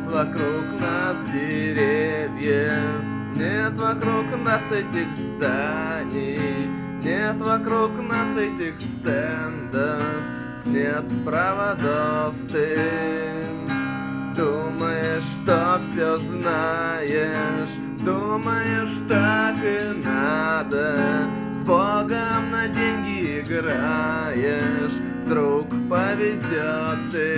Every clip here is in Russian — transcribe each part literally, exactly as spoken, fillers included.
вокруг нас деревьев, нет вокруг нас этих зданий, нет вокруг нас этих стендов, нет проводов. Ты думаешь, что все знаешь, думаешь, так и надо, с Богом на деньги играешь, вдруг повезет. Ты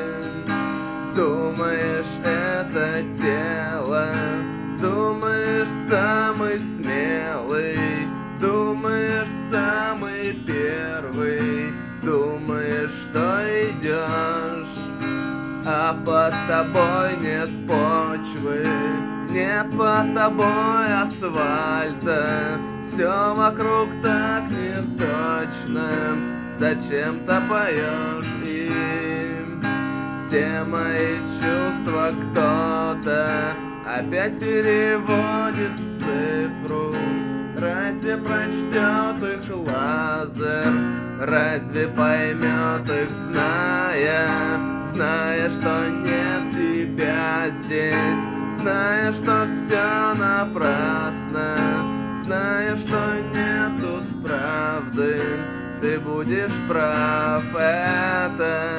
думаешь, это тело, думаешь, самый смелый, думаешь, самый первый, думаешь, что идешь, а под тобой нет почвы, нет под тобой асфальта, все вокруг так неточно, зачем-то поешь им. Все мои чувства кто-то опять переводит в цифру. Разве прочтет их лазер? Разве поймет их, зная, зная, что нет тебя здесь, зная, что все напрасно, зная, что нет тут правды? Ты будешь прав, это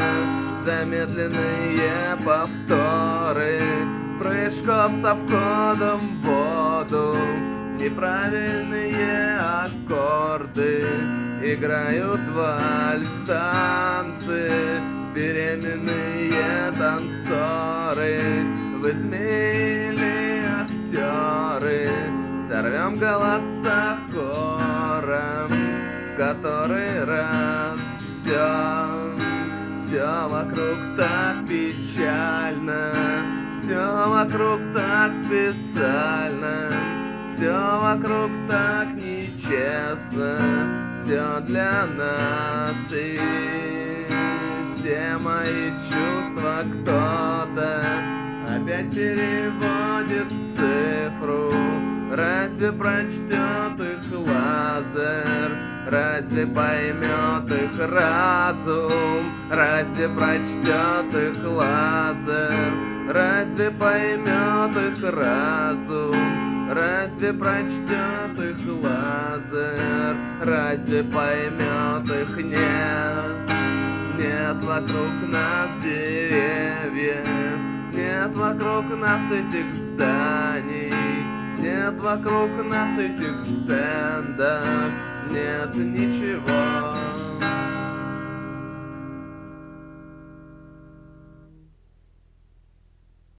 замедленные повторы прыжков со входом в воду, неправильные аккорды играют вальс, танцы, беременные танцоры, вы змеи или актеры, сорвем голоса хором, в который раз все, все вокруг так печально, все вокруг так специально, все вокруг так нечестно, все для нас, и все мои чувства кто-то опять переводит в цифру. Разве прочтет их лазер? Разве поймет их разум? Разве прочтет их лазер? Разве поймет их разум? Разве прочтет их лазер? Разве поймет их? Нет, нет вокруг нас деревьев, нет вокруг нас этих зданий, нет вокруг нас этих стендов, нет ничего.